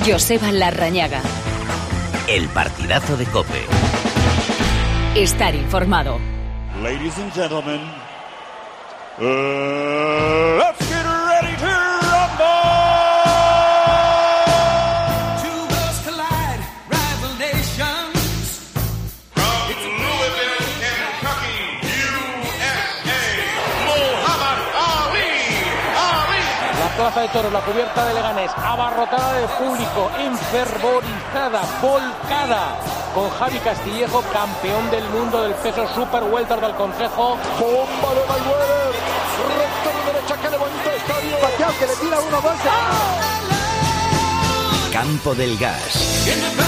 Joseba Larrañaga. El partidazo de COPE. Estar informado. Ladies and gentlemen, let's get ready to rumble! Two worlds collide, rival nations. From Louisville, Kentucky, USA, Muhammad Ali. La plaza de toros, la cubierta de Leganés, abarrotada de público, enfervorizada, volcada, con Javi Castillejo, campeón del mundo del peso super welter del Consejo. Bomba de Mayweather, recta de derecha que levanta el estadio. Pacquiao que le tira 1-2. Campo del Gas.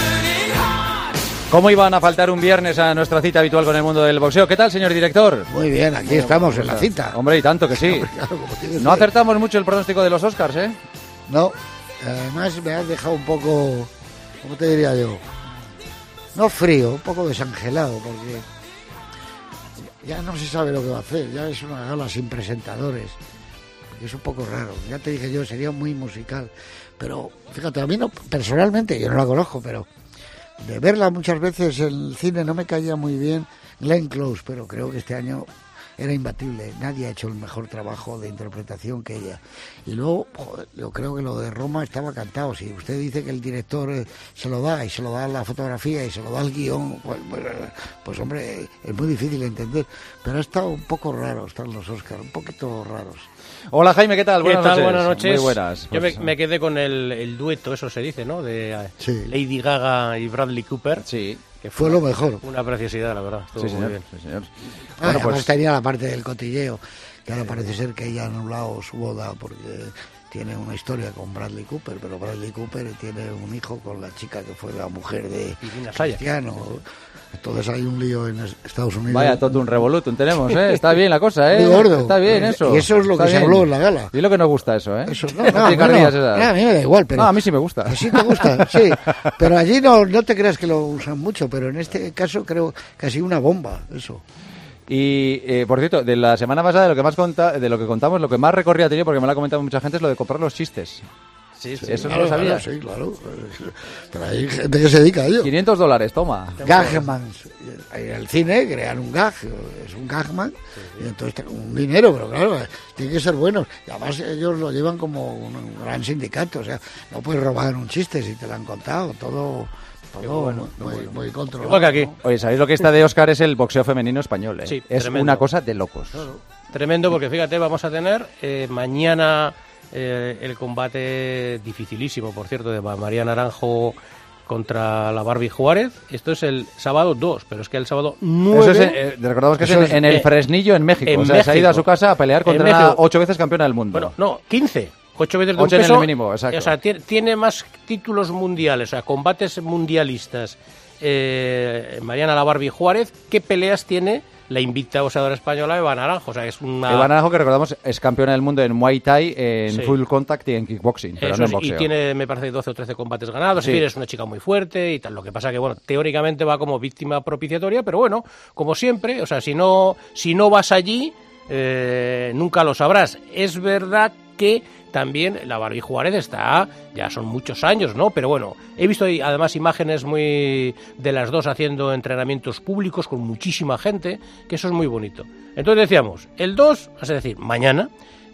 ¿Cómo iban a faltar un viernes a nuestra cita habitual con el mundo del boxeo? ¿Qué tal, señor director? Muy bien, aquí estamos en la cita. Hombre, y tanto que sí. No acertamos mucho el pronóstico de los Oscars, ¿eh? No, además me has dejado un poco, ¿cómo te diría yo? No frío, un poco desangelado, porque ya no se sabe lo que va a hacer, ya es una gala sin presentadores, porque es un poco raro. Ya te dije yo, sería muy musical, pero fíjate, a mí no, personalmente, yo no la conozco, pero de verla muchas veces en el cine no me caía muy bien Glenn Close, pero creo que este año era imbatible. Nadie ha hecho el mejor trabajo de interpretación que ella. Y luego, joder, yo creo que lo de Roma estaba cantado. Si usted dice que el director se lo da, y se lo da la fotografía, y se lo da el guión, pues hombre, es muy difícil de entender. Pero ha estado un poco raro, están los Oscars, un poquito raros. Hola, Jaime, ¿qué tal? Buenas noches. Muy buenas. Yo me quedé con el dueto, eso se dice, ¿no? De Sí. Lady Gaga y Bradley Cooper. Sí. Que Fue lo mejor. Una preciosidad, la verdad. Estuvo Sí, muy señor. bien. Sí, señor. Además pues tenía la parte del cotilleo, que ahora parece ser que ella ha anulado su boda porque tiene una historia con Bradley Cooper, pero Bradley Cooper tiene un hijo con la chica que fue la mujer de Irina Shayk. Cristiano. Entonces hay un lío en Estados Unidos. vaya totum revolutum tenemos, ¿eh? Está bien la cosa, ¿eh? Muy gordo. Está bien eso. Y eso es lo Está que se bien. habló en la gala. Y lo que nos gusta eso, ¿eh? Eso, no, Las picardías esas. a mí me da igual, pero... No, a mí sí me gusta. Sí te gusta, sí. Pero allí no te creas que lo usan mucho, pero en este caso creo que ha sido una bomba, eso. Y, por cierto, de la semana pasada, de lo que contamos, lo que más recorrido ha tenido, porque me lo ha comentado mucha gente, es lo de comprar los chistes. Sí, Eso Claro, no lo sabía. claro, sí, claro. Pero hay gente que se dedica a ello. $500, toma. Gagmans. En el cine crean un gag, es un gagman, y entonces un dinero, pero claro, tiene que ser bueno. Y además ellos lo llevan como un gran sindicato, o sea, no puedes robar un chiste si te lo han contado, todo bueno, muy controlado. Igual que aquí. ¿no? Oye, ¿sabéis lo que está de Oscar? Es el boxeo femenino español, ¿eh? Sí, es tremendo. una cosa de locos. Claro. Tremendo, porque fíjate, vamos a tener mañana el combate dificilísimo, por cierto, de María Naranjo contra la Barbie Juárez. Esto es el sábado 2, pero es que el sábado 9... Eso es, recordamos que es en el Fresnillo, en México. en O sea, se ha ido a México. su casa a pelear contra En una México. 8 veces campeona del mundo. Bueno, no, 15. 8 veces de un 8 en el peso. mínimo, exacto. O sea, tiene más títulos mundiales, o sea, combates mundialistas. Mariana la Barbie Juárez, ¿qué peleas tiene la invicta boxeadora española Eva Naranjo? O sea, es una... Eva Naranjo, que recordamos, es campeona del mundo en Muay Thai, en Sí. full contact y en kickboxing, pero Eso no es, en boxeo. y tiene, me parece, 12 o 13 combates ganados. Sí. Es decir, es una chica muy fuerte y tal. Lo que pasa que, bueno, teóricamente va como víctima propiciatoria, pero bueno, como siempre, o sea, si no vas allí, nunca lo sabrás. Es verdad que también la Barbie Juárez está, ya son muchos años, ¿no? Pero bueno, he visto además imágenes muy de las dos haciendo entrenamientos públicos con muchísima gente, que eso es muy bonito. Entonces decíamos, el 2, es decir, mañana,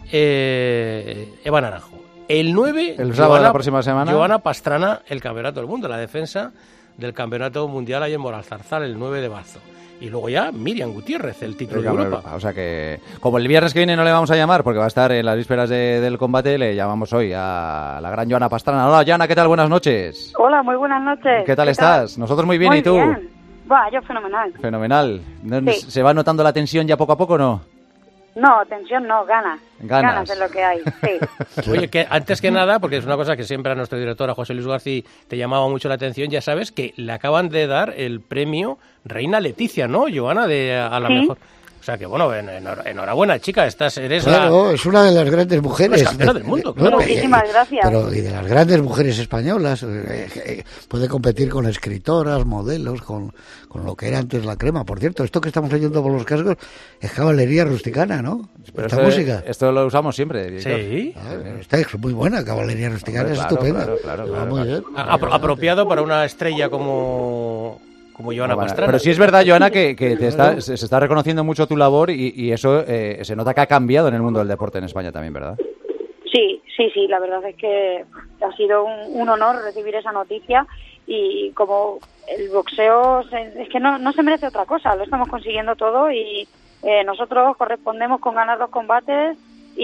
Eva Naranjo. El 9, El sábado de la próxima semana. Joana Pastrana, el campeonato del mundo, la defensa del campeonato mundial ahí en Moralzarzal el 9 de marzo. Y luego ya Miriam Gutiérrez, el título de Europa. O sea que, como el viernes que viene no le vamos a llamar, porque va a estar en las vísperas del combate, le llamamos hoy a la gran Joana Pastrana. Hola, Joana, ¿qué tal? Buenas noches. Hola, muy buenas noches. ¿Qué tal estás? Nosotros muy bien, Muy ¿y tú? bien. Buah, yo fenomenal. Fenomenal. Sí. ¿Se va notando la tensión ya poco a poco o no? No, tensión no, ganas. Ganas. Ganas es lo que hay, sí. Oye, que antes que nada, porque es una cosa que siempre a nuestro director, a José Luis García, te llamaba mucho la atención, ya sabes que le acaban de dar el premio Reina Leticia, ¿no, Joana? A la Sí. mejor. O sea que, bueno, enhorabuena, chica, eres claro, es una de las grandes mujeres. campeona del mundo, claro. Muchísimas gracias. Pero y de las grandes mujeres españolas, puede competir con escritoras, modelos, con lo que era antes la crema. Por cierto, esto que estamos leyendo por los cascos es caballería rusticana, ¿no? Pero esta música. Esto lo usamos siempre, director. Sí. Esta es muy buena, caballería rusticana, Hombre, es claro, estupenda. claro, Muy bien. Apropiado para una estrella como Joana Pastrana. Pero sí es verdad, Joana, que se está reconociendo mucho tu labor y eso se nota que ha cambiado en el mundo del deporte en España también, ¿verdad? Sí, la verdad es que ha sido un honor recibir esa noticia y como el boxeo es que no se merece otra cosa, lo estamos consiguiendo todo y nosotros correspondemos con ganar los combates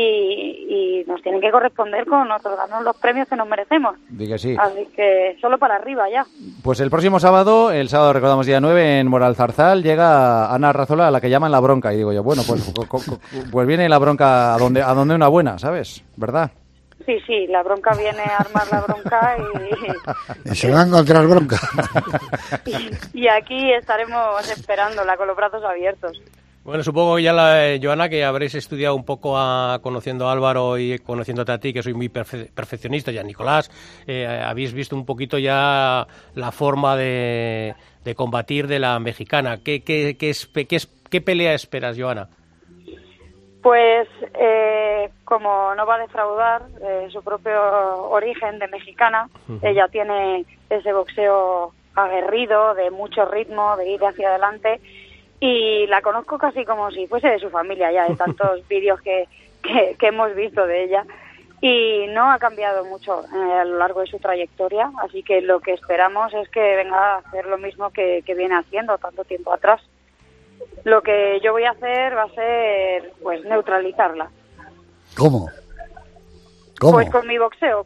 y nos tienen que corresponder con otorgarnos los premios que nos merecemos. Diga sí. Así que solo para arriba ya. Pues el próximo sábado, recordamos día 9, en Moralzarzal, llega Ana Arrazola, a la que llaman la bronca. Y digo yo, bueno, pues viene la bronca a donde una buena, ¿sabes? ¿Verdad? Sí, la bronca viene a armar la bronca y se va a encontrar bronca. y aquí estaremos esperándola con los brazos abiertos. Bueno, supongo ya, Joana, que habréis estudiado un poco conociendo a Álvaro y conociéndote a ti, que soy muy perfeccionista, y a Nicolás. Habéis visto un poquito ya la forma de combatir de la mexicana. ¿Qué pelea esperas, Joana? Pues como no va a defraudar su propio origen de mexicana, ella tiene ese boxeo aguerrido, de mucho ritmo, de ir hacia adelante. Y la conozco casi como si fuese de su familia ya, de tantos vídeos que hemos visto de ella. Y no ha cambiado mucho a lo largo de su trayectoria, así que lo que esperamos es que venga a hacer lo mismo que viene haciendo tanto tiempo atrás. Lo que yo voy a hacer va a ser, pues, neutralizarla. ¿Cómo? Pues con mi boxeo.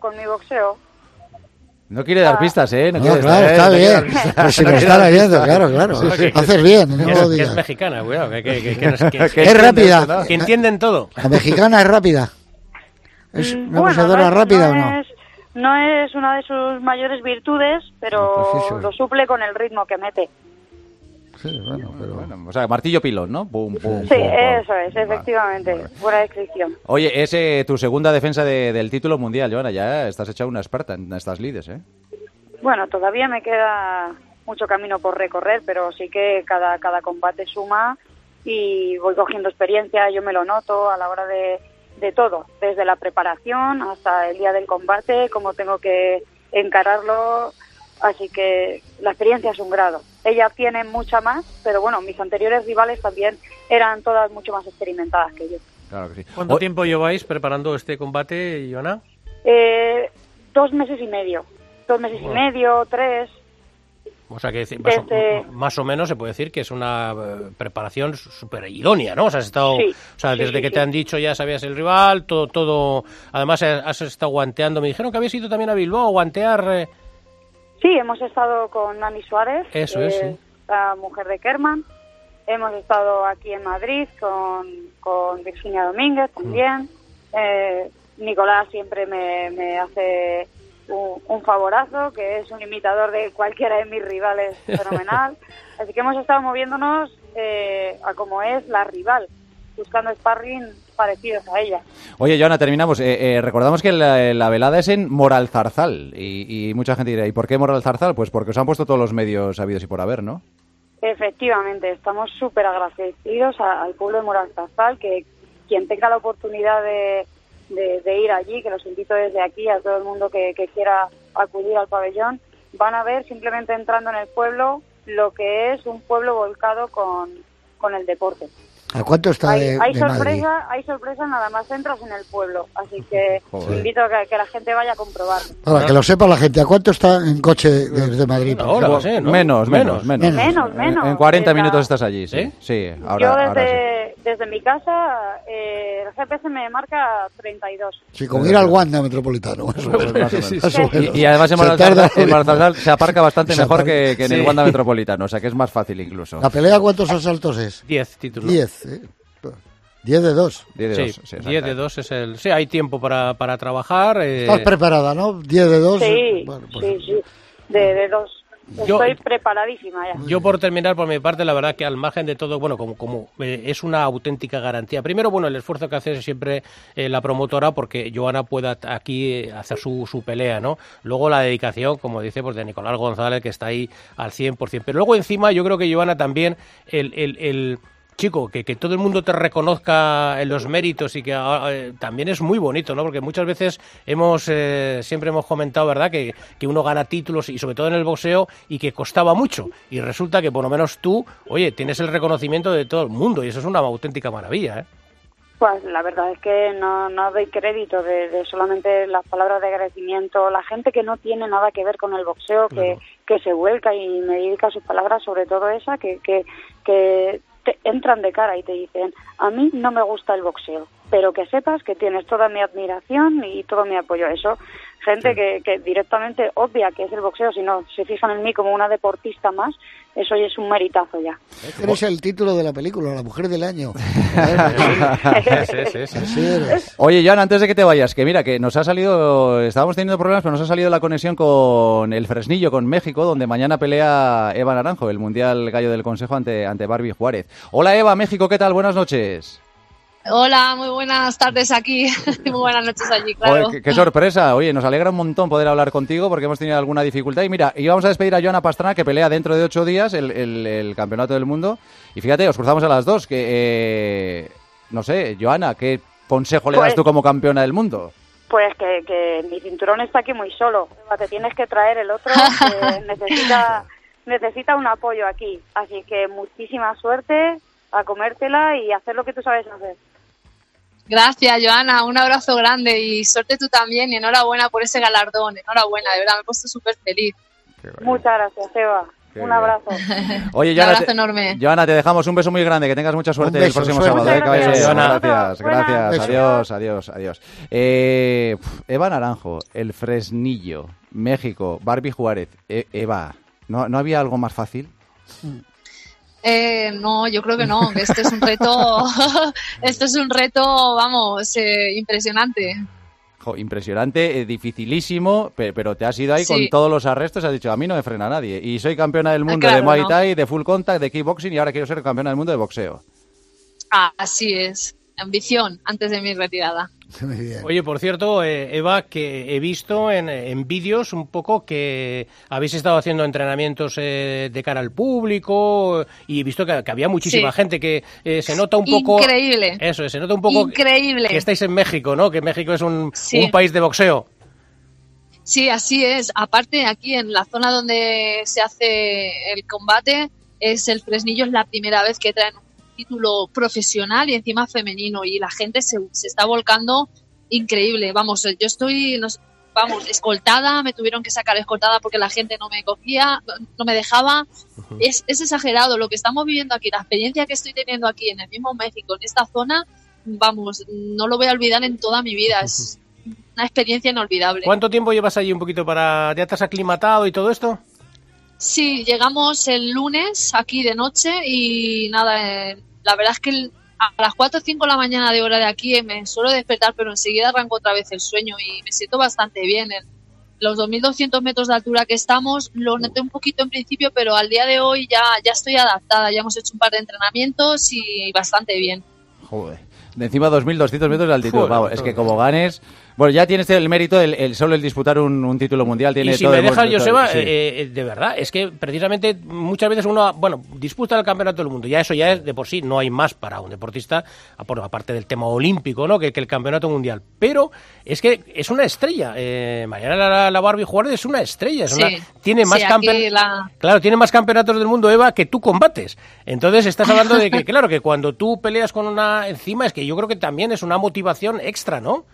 No quiere dar pistas, ¿eh? No, claro, está bien. Pues si lo está leyendo, claro. Sí. Haces bien, no lo Que digas. es mexicana, cuidado. Que es rápida. Que entienden todo. La mexicana es rápida. ¿Es una boxeadora rápida o no? No es una de sus mayores virtudes, pero lo suple con el ritmo que mete. Sí, bueno, o sea, martillo pilón, ¿no? Pum, pum, sí, pum, eso es, efectivamente. Vale. Buena descripción. Oye, es tu segunda defensa del título mundial, Joana. Ya estás hecha una experta en estas lides, ¿eh? Bueno, todavía me queda mucho camino por recorrer, pero sí que cada combate suma y voy cogiendo experiencia. Yo me lo noto a la hora de todo, desde la preparación hasta el día del combate, cómo tengo que encararlo. Así que la experiencia es un grado. Ella tiene mucha más, pero bueno, mis anteriores rivales también eran todas mucho más experimentadas que yo. Claro que sí. ¿Cuánto tiempo lleváis preparando este combate, Joana? 2 meses y medio. 2 meses y medio, 3. O sea que más o menos se puede decir que es una preparación súper idónea, ¿no? O sea, has estado, desde que te han dicho ya sabías el rival, todo. Además has estado guanteando. Me dijeron que habías ido también a Bilbao a guantear. Sí, hemos estado con Nani Suárez, eso es, sí. La mujer de Kerman. Hemos estado aquí en Madrid con Virginia Domínguez también. Nicolás siempre me hace un favorazo, que es un imitador de cualquiera de mis rivales fenomenal. Así que hemos estado moviéndonos a como es la rival, buscando sparring parecidos a ella. Oye, Joana, terminamos. Recordamos que la velada es en Moralzarzal y mucha gente dirá, ¿y por qué Moralzarzal? Pues porque os han puesto todos los medios habidos y por haber, ¿no? Efectivamente, estamos súper agradecidos al pueblo de Moralzarzal, que quien tenga la oportunidad de ir allí, que los invito desde aquí a todo el mundo que quiera acudir al pabellón, van a ver simplemente entrando en el pueblo lo que es un pueblo volcado con el deporte. ¿A cuánto está de Madrid? Hay sorpresa nada más entras en el pueblo, así que invito a que la gente vaya a comprobarlo. Para que lo sepa la gente, ¿a cuánto está en coche desde Madrid? Ahora, ¿no? Menos. En 40 minutos estás allí, sí. Sí, ahora desde mi casa, el GPS me marca 32. Sí, como ir al Wanda Metropolitano. Y además en Moralzarzal se aparca bastante mejor que en el Wanda Metropolitano, o sea que es más fácil incluso. ¿La pelea cuántos asaltos es? 10 títulos. 10 de 2. 10 de 2. Sí, 10 de 2 es el... Sí, hay tiempo para trabajar. Estás preparada, ¿no? 10 de 2. Sí, bueno, pues... sí. De 2. Estoy preparadísima ya. Yo, por terminar, por mi parte, la verdad que al margen de todo, bueno, como es una auténtica garantía. Primero, bueno, el esfuerzo que hace siempre la promotora porque Joana pueda aquí hacer su pelea, ¿no? Luego la dedicación, como dice, pues de Nicolás González, que está ahí al 100%. Pero luego encima yo creo que Joana también, el chico, que todo el mundo te reconozca en los méritos y que también es muy bonito, ¿no? Porque muchas veces siempre hemos comentado, ¿verdad?, que uno gana títulos y sobre todo en el boxeo y que costaba mucho. Y resulta que por lo menos tú, oye, tienes el reconocimiento de todo el mundo y eso es una auténtica maravilla, ¿eh? Pues la verdad es que no doy crédito de solamente las palabras de agradecimiento. La gente que no tiene nada que ver con el boxeo, que se vuelca y me dedica sus palabras, sobre todo esa, que te entran de cara y te dicen, a mí no me gusta el boxeo, pero que sepas que tienes toda mi admiración y todo mi apoyo. Eso, gente que directamente obvia que es el boxeo, si no se fijan en mí como una deportista más, eso ya es un meritazo ya. Eres el título de la película, La Mujer del Año. Sí. Oye, Joan, antes de que te vayas, que mira, que nos ha salido, estábamos teniendo problemas, pero nos ha salido la conexión con el Fresnillo, con México, donde mañana pelea Eva Naranjo, el Mundial Gallo del Consejo ante Barbie Juárez. Hola Eva, México, ¿qué tal? Buenas noches. Hola, muy buenas tardes aquí, muy buenas noches allí, claro. Oye, qué sorpresa, oye, nos alegra un montón poder hablar contigo porque hemos tenido alguna dificultad. Y mira, íbamos a despedir a Joana Pastrana, que pelea dentro de 8 días el Campeonato del Mundo. Y fíjate, os cruzamos a las dos, que no sé, Joana, ¿qué consejo le das tú como campeona del mundo? Pues que mi cinturón está aquí muy solo. Te tienes que traer el otro, necesita un apoyo aquí. Así que muchísima suerte, a comértela y hacer lo que tú sabes hacer. Gracias, Joana, un abrazo grande y suerte tú también y enhorabuena por ese galardón. Enhorabuena, de verdad, me he puesto súper feliz. Muchas gracias, Eva. Un abrazo. Oye, un abrazo enorme. Joana, te dejamos un beso muy grande, que tengas mucha suerte el próximo sábado. Gracias. Adiós. Eva Naranjo, el Fresnillo, México, Barbie Juárez. Eva, ¿no había algo más fácil? No, yo creo que no, que este es un reto, vamos, impresionante. Impresionante, dificilísimo, pero te has ido ahí con todos los arrestos, has dicho, a mí no me frena nadie. Y soy campeona del mundo de Muay Thai, de Full Contact, de Kickboxing y ahora quiero ser campeona del mundo de boxeo. Así es, ambición antes de mi retirada. Muy bien. Oye, por cierto, Eva, que he visto en vídeos un poco que habéis estado haciendo entrenamientos de cara al público y he visto que había muchísima gente, que se nota un poco... Increíble. Eso, se nota un poco increíble. Que estáis en México, ¿no? Que México es un país de boxeo. Sí, así es. Aparte, aquí en la zona donde se hace el combate, es el Fresnillo, es la primera vez que traen título profesional y encima femenino y la gente se está volcando increíble. Vamos, yo estoy escoltada, me tuvieron que sacar escoltada porque la gente no me cogía, no me dejaba. Es exagerado lo que estamos viviendo aquí, la experiencia que estoy teniendo aquí en el mismo México, en esta zona, vamos, no lo voy a olvidar en toda mi vida. Es una experiencia inolvidable. ¿Cuánto tiempo llevas allí un poquito ya te has aclimatado y todo esto? Sí, llegamos el lunes aquí de noche y nada, la verdad es que a las 4 o 5 de la mañana de hora de aquí me suelo despertar, pero enseguida arranco otra vez el sueño y me siento bastante bien. En los 2.200 metros de altura que estamos lo noté un poquito en principio, pero al día de hoy ya estoy adaptada, ya hemos hecho un par de entrenamientos y bastante bien. Joder, de encima 2.200 metros de altitud. Joder, vamos, es que como ganes... Bueno, ya tienes el mérito, solo el disputar un título mundial. Tiene y si todo me dejas, Joseba, sí. De verdad, es que precisamente muchas veces uno, disputa el campeonato del mundo, ya eso ya es de por sí, no hay más para un deportista, aparte del tema olímpico, ¿no? que el campeonato mundial, pero es que es una estrella, mañana la Barbie Juárez es una estrella, tiene más tiene más campeonatos del mundo, Eva, que tú combates, entonces estás hablando de que, claro, que cuando tú peleas con una encima, es que yo creo que también es una motivación extra, ¿no?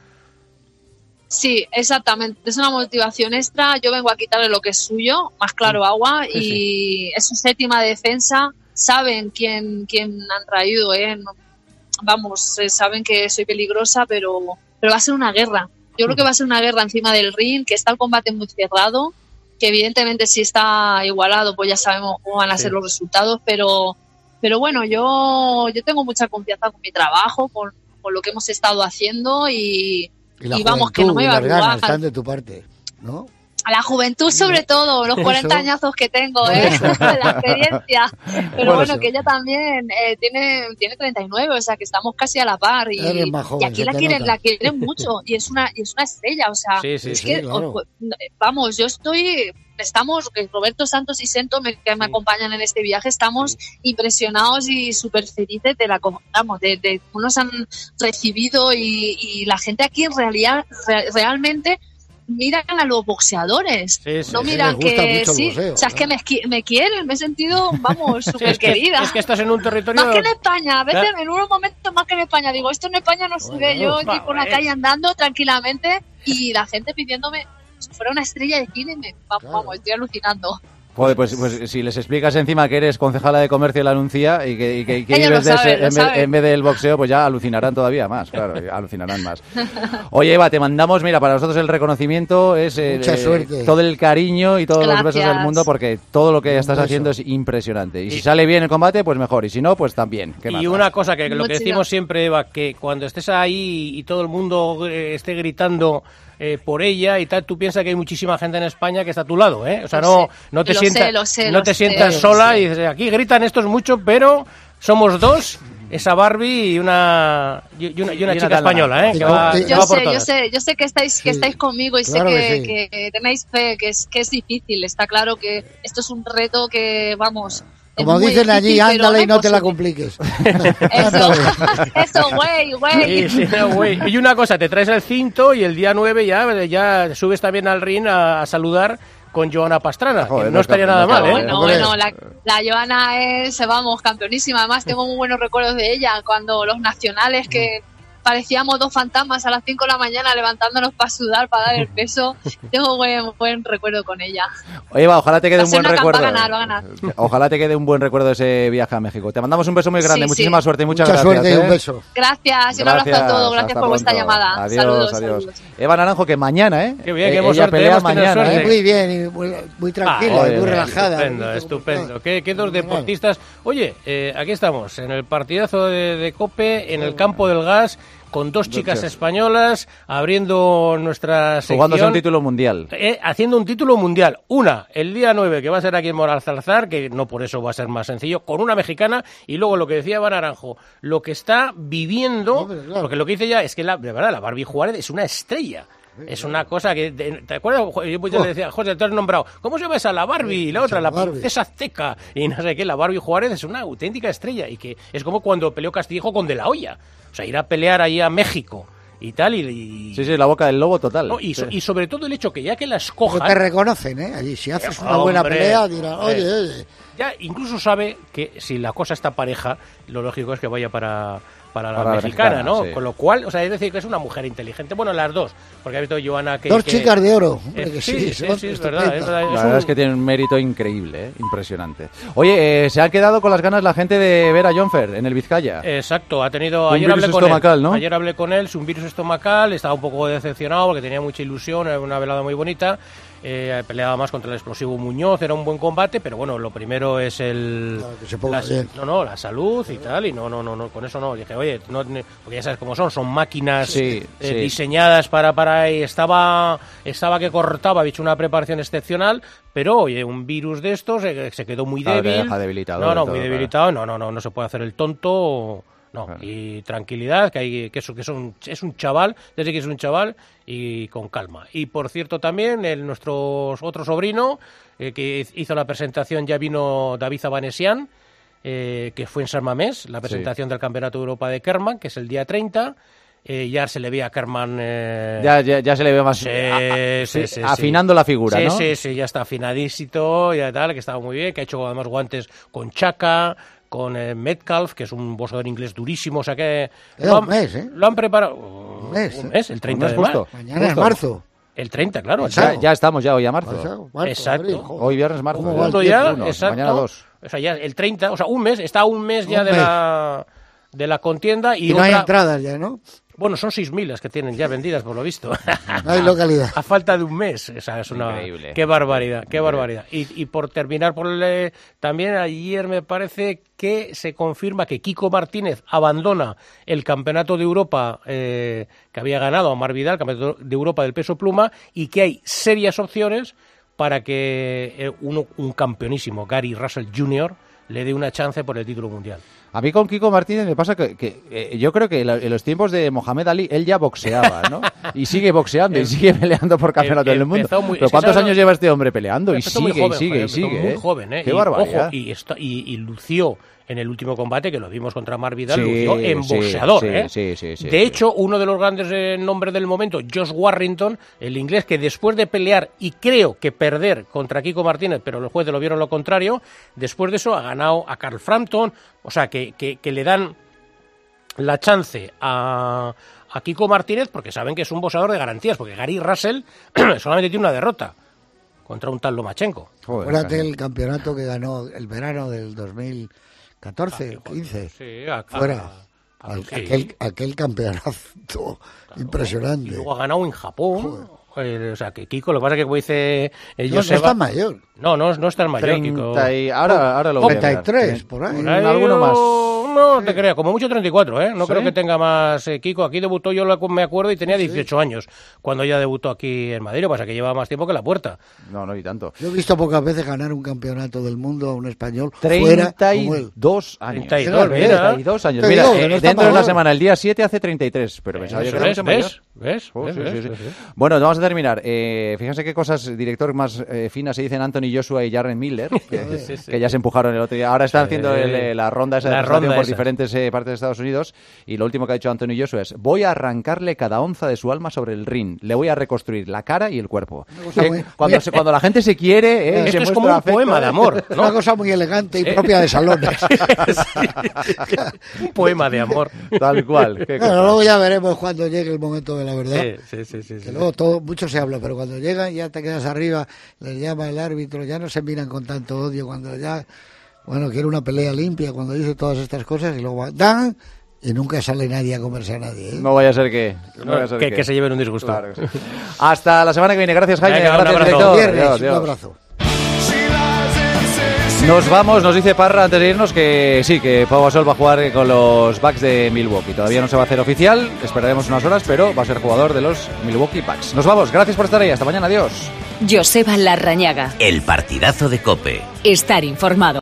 Sí, exactamente. Es una motivación extra. Yo vengo a quitarle lo que es suyo, más claro agua, y es su séptima defensa. Saben quién han traído, Vamos, saben que soy peligrosa, pero va a ser una guerra. Yo creo que va a ser una guerra encima del ring, que está el combate muy cerrado, que evidentemente si está igualado, pues ya sabemos cómo van a ser los resultados, pero bueno, yo tengo mucha confianza con mi trabajo, con lo que hemos estado haciendo y vamos, que no me va a ganas están de tu parte, ¿no? A la juventud sobre todo, los 40 añazos que tengo, la experiencia. Pero bueno, que ella también tiene 39, o sea que estamos casi a la par. Y aquí la quieren mucho, y es una estrella, o sea, claro. Vamos, estamos, Roberto Santos y Sento que me acompañan en este viaje, estamos impresionados y súper felices de cómo nos han recibido y la gente aquí en realidad realmente miran a los boxeadores, no miran que o sea, es que me quieren, me he sentido, vamos, súper querida. Es que estás en un territorio... Más que en España, a veces en unos momentos más que en España, digo, esto en España no se ve, yo estoy por la calle andando tranquilamente y la gente pidiéndome si fuera una estrella de cine, vamos, estoy alucinando. Joder, pues si les explicas encima que eres concejala de comercio de la Nuncía y que vives de ese, en vez del boxeo, pues ya alucinarán todavía más, claro, alucinarán más. Oye, Eva, te mandamos, mira, para nosotros el reconocimiento es mucha suerte, todo el cariño y todos los besos del mundo, porque todo lo que estás haciendo es impresionante. Y si sale bien el combate, pues mejor, y si no, pues también. Y una cosa, que lo que decimos siempre, Eva, que cuando estés ahí y todo el mundo esté gritando por ella y tal, tú piensas que hay muchísima gente en España que está a tu lado, ¿eh? O sea, no te sientas sola y dices, aquí gritan estos mucho, pero somos dos, esa Barbie y una chica española, ¿eh? Yo sé que estáis conmigo y claro sé que tenéis fe, que es difícil, está claro que esto es un reto que, vamos... Como dicen allí, ándale y no te la compliques. Eso, güey. Y una cosa, te traes el cinto y el día 9 ya subes también al ring a saludar con Joana Pastrana. Joder, no estaría nada mal, ¿eh? Bueno, la Joana es, vamos, campeonísima. Además, tengo muy buenos recuerdos de ella cuando los nacionales que... parecíamos dos fantasmas a las 5 de la mañana levantándonos para sudar, para dar el peso. Tengo buen recuerdo con ella. Oye, Eva, ojalá te quede un buen recuerdo. Va a ganar. Ojalá te quede un buen recuerdo de ese viaje a México. Te mandamos un beso muy grande, muchísima suerte y mucha gracias. Mucha suerte y un beso. Gracias, y un abrazo a todos. Gracias por vuestra llamada. Adiós. Saludos. Eva Naranjo, que mañana, Qué bien, que ella pelea mañana. Muy bien, y muy tranquila, muy relajada. Estupendo. Qué dos deportistas. Oye, aquí estamos, en el partidazo de COPE, en el Campo del Gas, con dos chicas españolas abriendo nuestra sección. Jugándose un título mundial. Haciendo un título mundial. Una, el día 9, que va a ser aquí en Moralzarzar, que no por eso va a ser más sencillo, con una mexicana, y luego lo que decía Eva Naranjo, lo que está viviendo, porque lo que dice ella es que de verdad, la Barbie Juárez es una estrella. Es una cosa que... ¿Te acuerdas? Yo le decía, José, te has nombrado. ¿Cómo se llama esa? La Barbie y la otra, la princesa azteca. Y no sé qué, la Barbie Juárez es una auténtica estrella. Y que es como cuando peleó Castillejo con De la Hoya. O sea, ir a pelear ahí a México y tal. Sí, la boca del lobo total. No, y sobre todo el hecho que ya que la escojan... Te reconocen, ¿eh? Allí, si haces una buena pelea, dirán, oye. Ya incluso sabe que si la cosa está pareja, lo lógico es que vaya para la mexicana, ¿no? Sí. Con lo cual, o sea, es decir que es una mujer inteligente. Bueno, las dos, porque ha visto Joana que... Dos chicas de oro. Sí, es verdad. La verdad es que tiene un mérito increíble, impresionante. Oye, se ha quedado con las ganas la gente de ver a Jonfer en el Vizcaya. Exacto, ha tenido... Ayer hablé con él, ¿no? Ayer hablé con él, un virus estomacal, estaba un poco decepcionado porque tenía mucha ilusión, era una velada muy bonita. Peleaba más contra el explosivo Muñoz, era un buen combate, pero bueno, lo primero es la salud y tal, y no, con eso no. Dije, oye, porque ya sabes cómo son máquinas diseñadas para estaba que cortaba, había hecho una preparación excepcional, pero oye, un virus de estos se quedó muy débil. Deja debilitado. Muy debilitado, no se puede hacer el tonto. No, claro. Y tranquilidad, es un chaval, desde que es un chaval, y con calma. Y por cierto también, nuestro otro sobrino, que hizo la presentación, ya vino David Abanesian, que fue en San Mamés, la presentación del Campeonato de Europa de Kerman, que es el día 30. Ya se le ve a Kerman... Ya se le ve más afinando la figura, ¿no? Sí, ya está afinadísimo, ya tal, que estaba muy bien, que ha hecho además guantes con Chaka, con Metcalf, que es un boxeador inglés durísimo, o sea que... Lo han preparado... Un mes, el 30 de marzo. Mañana es marzo. El 30, claro. Ya estamos hoy a marzo. Exacto. Hoy viernes marzo. Exacto. Mañana 2. O sea, ya el 30, o sea, un mes, está un mes ya de la contienda. Y no hay entradas ya, ¿no? Bueno, son 6.000 las que tienen ya vendidas, por lo visto. No hay localidad. A falta de un mes. O sea, es una... Increíble. Qué barbaridad, qué barbaridad. Y por terminar, también ayer me parece que se confirma que Kiko Martínez abandona el Campeonato de Europa que había ganado a Omar Vidal, el Campeonato de Europa del peso pluma, y que hay serias opciones para que un campeonísimo, Gary Russell Jr., le dé una chance por el título mundial. A mí con Kiko Martínez me pasa que yo creo que en los tiempos de Mohamed Ali él ya boxeaba, ¿no? Y sigue boxeando y sigue peleando por campeonato del mundo. Pero ¿cuántos años lleva este hombre peleando? Y sigue, muy joven, ¿eh? Qué barbaridad. Ojo, y lució en el último combate, que lo vimos contra Mar Vidal, lució en boxeador, Sí. De hecho, uno de los grandes nombres del momento, Josh Warrington, el inglés, que después de pelear y creo que perder contra Kiko Martínez, pero los jueces lo vieron lo contrario, después de eso ha ganado a Carl Frampton, o sea, que le dan la chance a Kiko Martínez porque saben que es un boxeador de garantías, porque Gary Russell solamente tiene una derrota contra un tal Lomachenko. Acuérdate el campeonato que ganó el verano del 2014, 15. Sí, fuera. Aquel campeonato impresionante. Y luego ha ganado en Japón. O sea, que Kiko, lo que pasa es que como dice no está mayor. No está mayor, 30 Kiko. Y ahora lo voy a 33, por ahí. ¿Alguno más? No te creas, como mucho 34, ¿eh? No creo que tenga más Kiko. Aquí debutó, yo me acuerdo, y tenía 18 años cuando ella debutó aquí en Madrid. Lo que pasa es que lleva más tiempo que La Puerta. No, y tanto. Yo he visto pocas veces ganar un campeonato del mundo a un español 32 años. 32 años. Mira, dentro de una semana, el día 7 hace 33. Pero pensaba yo que era mayor. ¿Ves? Bueno, vamos a terminar. Fíjense qué cosas, director, más finas se dicen Anthony Joshua y Jarren Miller, que ya se empujaron el otro día. Ahora están haciendo la ronda esa de presentación por diferentes partes de Estados Unidos, y lo último que ha dicho Anthony Joshua es: voy a arrancarle cada onza de su alma sobre el ring, le voy a reconstruir la cara y el cuerpo. Cuando la gente se quiere, esto es como un poema de amor, ¿no? Una cosa muy elegante y propia de salones. Un poema de amor. Tal cual. Bueno, luego ya veremos cuando llegue el momento de la verdad. Sí. Que luego mucho se habla, pero cuando llegan ya te quedas arriba, les llama el árbitro, ya no se miran con tanto odio, cuando ya, quiere una pelea limpia, cuando dice todas estas cosas, y luego dan y nunca sale nadie a comerse a nadie, ¿eh? No vaya a ser que se lleven un disgusto. Claro, sí. Hasta la semana que viene. Gracias, Jaime. Venga, gracias, director. Un abrazo. Nos vamos, nos dice Parra antes de irnos que Pau Gasol va a jugar con los Bucks de Milwaukee. Todavía no se va a hacer oficial, esperaremos unas horas, pero va a ser jugador de los Milwaukee Bucks. Nos vamos, gracias por estar ahí, hasta mañana, adiós. Joseba Larrañaga. El partidazo de COPE. Estar informado.